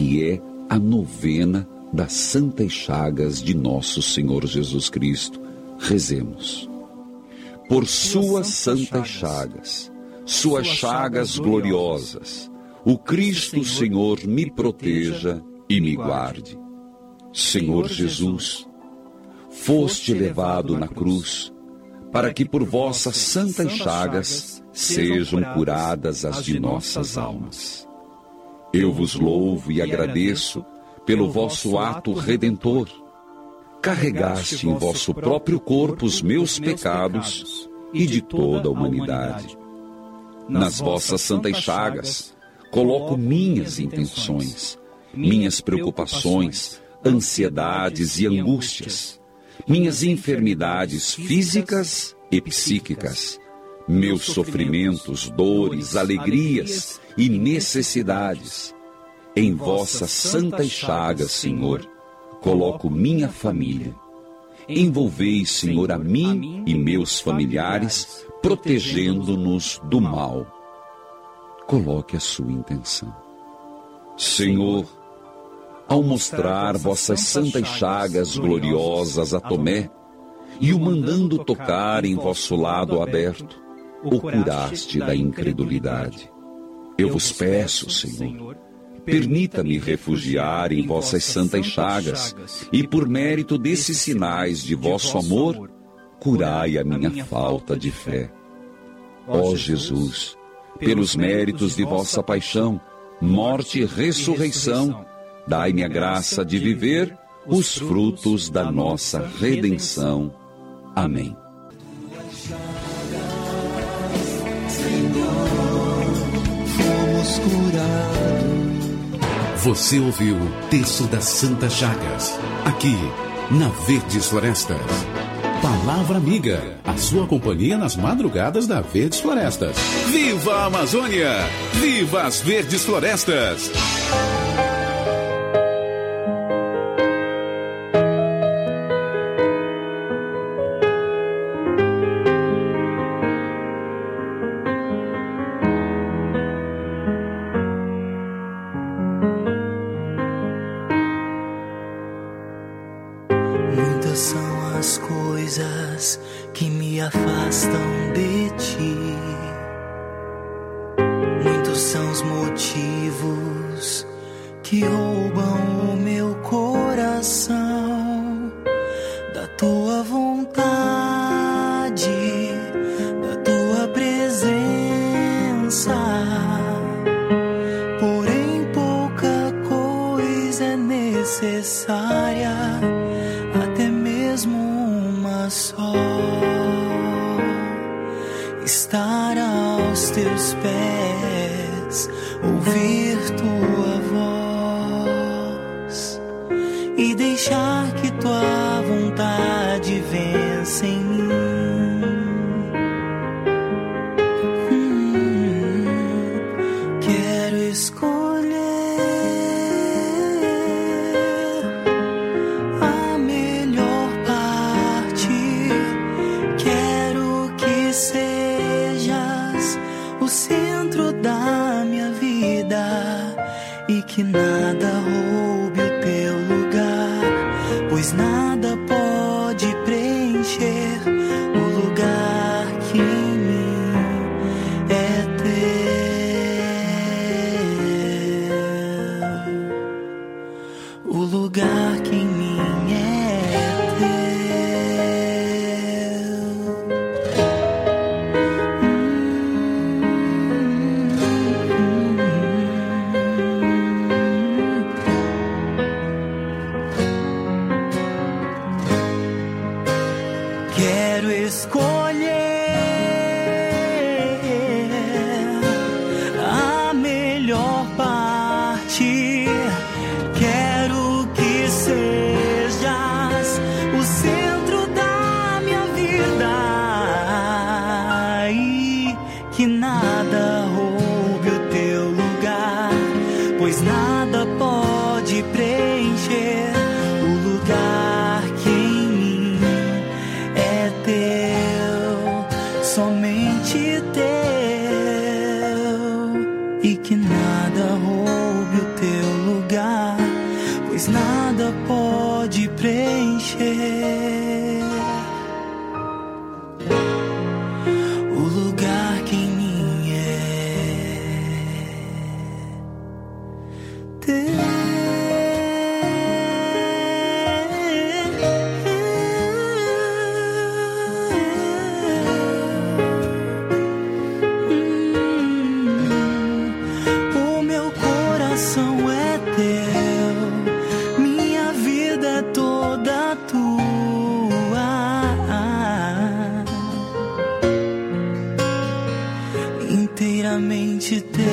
que é a novena das santas chagas de nosso Senhor Jesus Cristo. Rezemos. Por suas santas chagas, suas chagas gloriosas, o Cristo Senhor me proteja e me guarde. Senhor Jesus, foste levado na cruz, para que por vossas santas chagas sejam curadas as de nossas almas. Eu vos louvo e agradeço pelo vosso ato redentor. Carregaste em vosso próprio corpo os meus pecados e de toda a humanidade. Nas vossas santas chagas, coloco minhas intenções, minhas preocupações, ansiedades e angústias, minhas enfermidades físicas e psíquicas, meus sofrimentos, dores, alegrias e necessidades. Em vossas santas chagas, Senhor, coloco minha família. Envolvei, Senhor, a mim e meus familiares, protegendo-nos do mal. Coloque a sua intenção. Senhor, ao mostrar vossas santas chagas gloriosas a Tomé, e o mandando tocar em vosso lado aberto, o curaste da incredulidade. Eu vos peço, Senhor, permita-me refugiar em vossas santas chagas, e por mérito desses sinais de vosso amor, curai a minha falta de fé. Ó Jesus, pelos méritos de vossa paixão, morte e ressurreição, dai-me a graça de viver os frutos da nossa redenção. Amém. Você ouviu o texto das Santas Chagas, aqui na Verdes Florestas. Palavra Amiga, a sua companhia nas madrugadas da Verdes Florestas. Viva a Amazônia! Viva as Verdes Florestas! Muitas são as coisas que me afastam de ti. Muitos são os motivos que roubam o meu coração da tua vontade, da tua presença. Porém, pouca coisa é necessária, até mesmo uma só: estar aos teus pés, ouvir tua voz e deixar que tua vontade vença em mim. Quero escolher a melhor parte. Quero que sejas o centro da minha vida e que nada roube o teu lugar, pois nada pode preencher o lugar que em mim é teu. O lugar que em mim é teu. Quero escolher a melhor parte. Quero que sejas o centro da minha vida e que nada roube o teu lugar, pois nada pode preencher o lugar que em mim é teu, somente teu, e que nada roube o teu lugar. mais nada pode preencher o lugar que em mim é teu. Inteiramente teu,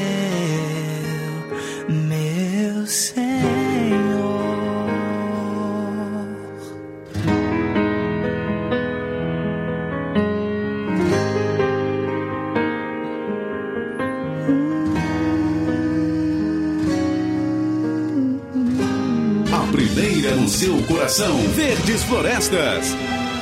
meu Senhor. A primeira no seu coração, Verdes Florestas.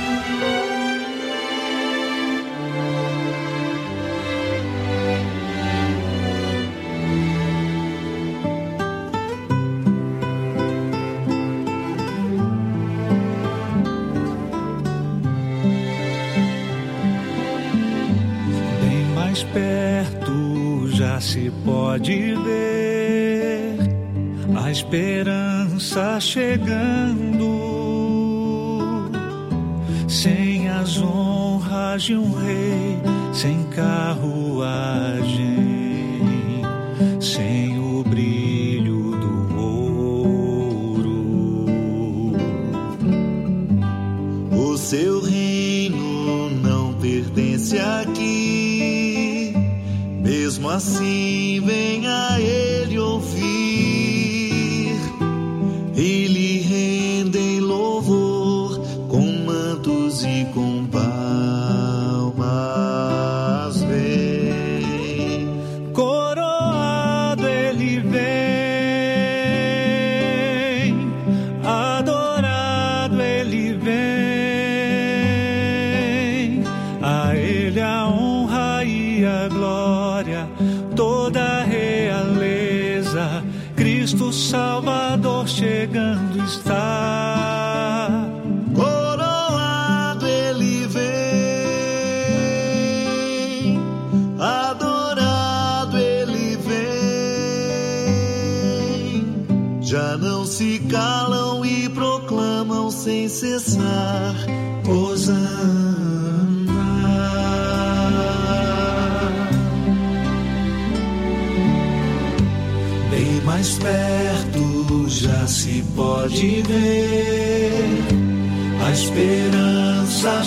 Perto já se pode ver a esperança chegando, sem as honras de um rei, sem carruagem, sem o brilho do ouro. O seu reino não pertence aqui. Mesmo assim, venha ele ouvir e lhe rendem louvor com mantos e com palmas. Vem, coroado ele vem, adorado ele vem, a ele a honra e a glória, toda a realeza, Cristo Salvador chegando está. Coroado ele vem, adorado ele vem, já não se calam e proclamam sem cessar, Hosana. Mais perto já se pode ver a esperança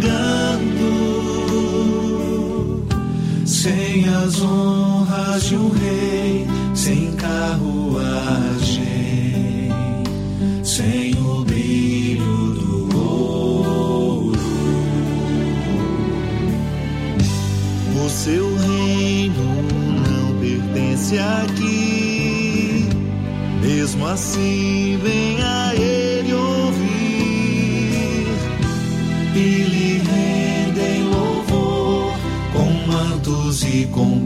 chegando, sem as honras de um rei, sem carruagem, sem o brilho do ouro. O seu reino não pertence aqui. Mesmo assim, venha ele ouvir e lhe rendem louvor com mantos e com